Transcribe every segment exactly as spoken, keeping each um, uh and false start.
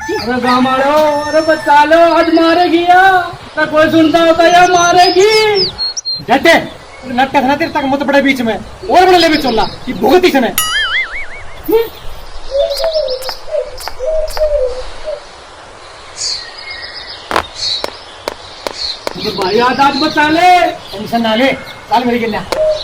अरे गाँव वालों, अरे बचा लो, आज मारेगी या तो कोई सुनता होता या मारेगी। जटे नाटक ना तेरे तक मत बड़े बीच में और बड़े लेवे चलना कि भुगत ही सने। भाई आज आज बचा ले, टेंशन ना ले, चल मेरी गिल्ला।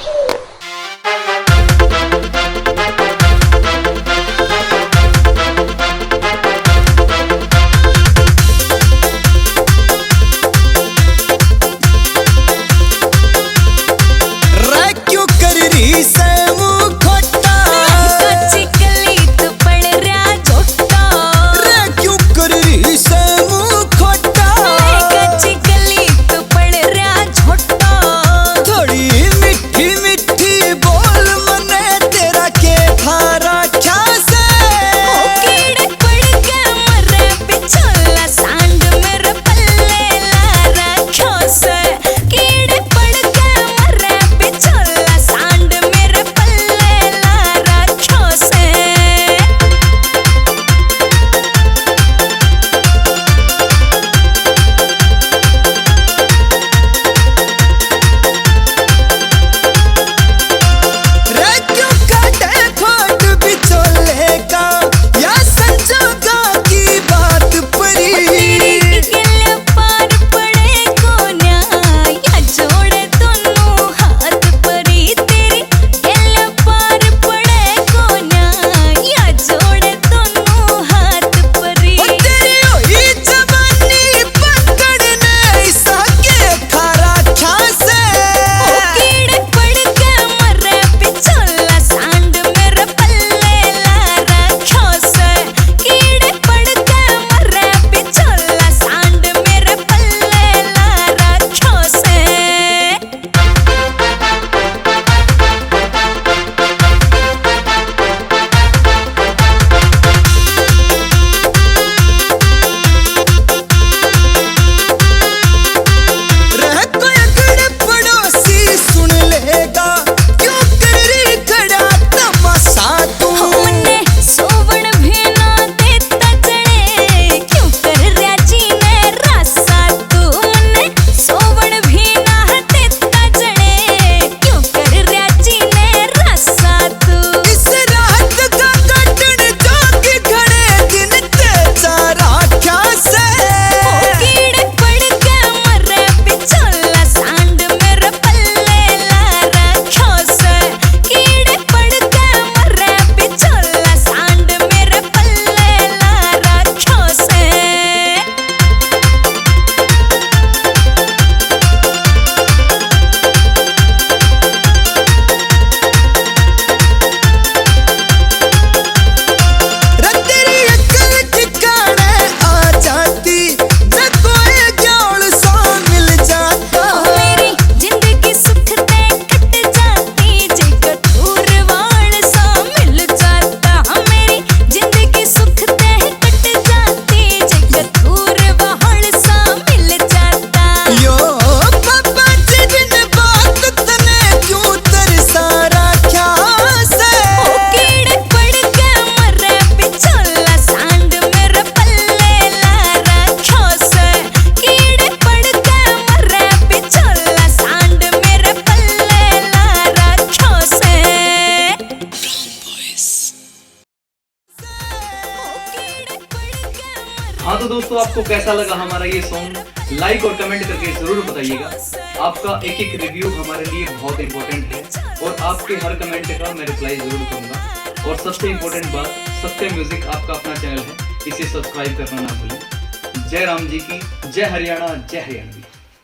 हाँ तो दोस्तों, आपको कैसा लगा हमारा ये सॉन्ग, लाइक और कमेंट करके जरूर बताइएगा। आपका एक एक रिव्यू हमारे लिए बहुत इंपॉर्टेंट है और आपके हर कमेंट का मैं रिप्लाई जरूर करूंगा। और सबसे इंपॉर्टेंट बात, सत्य म्यूजिक आपका अपना चैनल है, इसे सब्सक्राइब करना ना भूलें। जय राम जी की जय, हरियाणा जय हरियाणा।